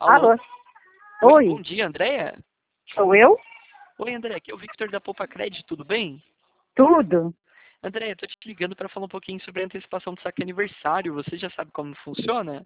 Alô? Alô? Oi, Oi, bom dia, Andréia. sou eu? Oi, André, aqui é o Victor da Poupa Cred, tudo bem? Tudo? Andréia, tô te ligando para falar um pouquinho sobre a antecipação do saque aniversário. Você já sabe como funciona?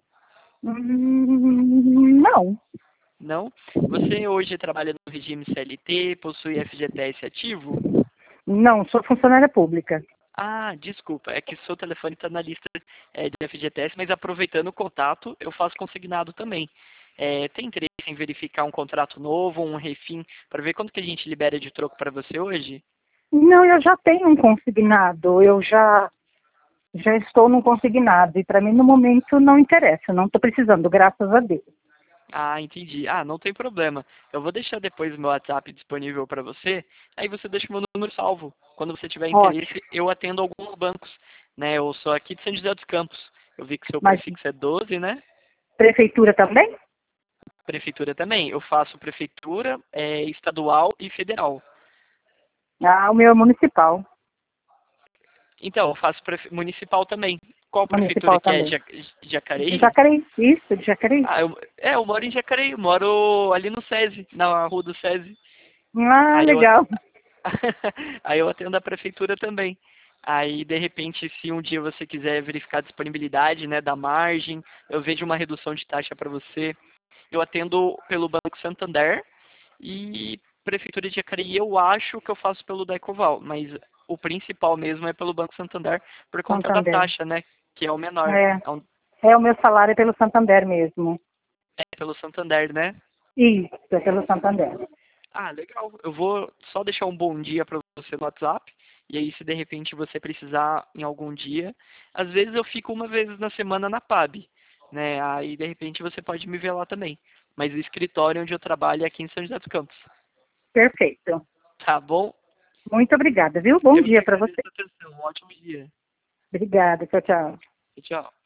Não, Não? Você hoje trabalha no regime CLT, possui FGTS ativo? não, sou funcionária pública. Ah, desculpa, é que seu telefone está na lista de FGTS, mas aproveitando o contato, eu faço consignado também. Tem interesse em verificar um contrato novo, um refim, para ver quanto que a gente libera de troco para você hoje? Não, eu já tenho um consignado, já estou num consignado e para mim no momento não interessa, não estou precisando, graças a Deus. Ah, entendi. Ah, não tem problema. Eu vou deixar depois o meu WhatsApp disponível para você, aí você deixa o meu número salvo. Quando você tiver Ótimo, interesse, eu atendo alguns bancos, né? Eu sou aqui de São José dos Campos. Eu vi que seu mas prefixo é 12, né? prefeitura também? Prefeitura também. Eu faço prefeitura, estadual e federal. Ah, o meu é municipal, Então, eu faço municipal também. Qual prefeitura municipal que é? também. De Jacareí? Jacareí, isso, de Jacareí. Ah, eu moro em Jacareí, eu moro ali no SESI, na rua do SESI. Ah, Aí eu, legal. aí eu atendo a prefeitura também. Aí, de repente, se um dia você quiser verificar a disponibilidade, né, da margem, eu vejo uma redução de taxa para você. Eu atendo pelo Banco Santander e Prefeitura de Jacareí eu acho que eu faço pelo da Ecoval, mas o principal mesmo é pelo Banco Santander por conta da Santander. taxa, né, que é o menor. É, É, é o meu salário é pelo Santander mesmo. é pelo Santander, né? Isso, é pelo Santander. Ah, legal. Eu vou só deixar um bom dia para você no WhatsApp. E aí, se de repente você precisar em algum dia, às vezes eu fico uma vez na semana na PAB, né? Aí, de repente, você pode me ver lá também. Mas o escritório onde eu trabalho é aqui em São José dos Campos. Perfeito. Tá bom? Muito obrigada, viu? Bom Eu que dia para agradeço você. a atenção. Um ótimo dia. Obrigada, tchau, tchau. Tchau.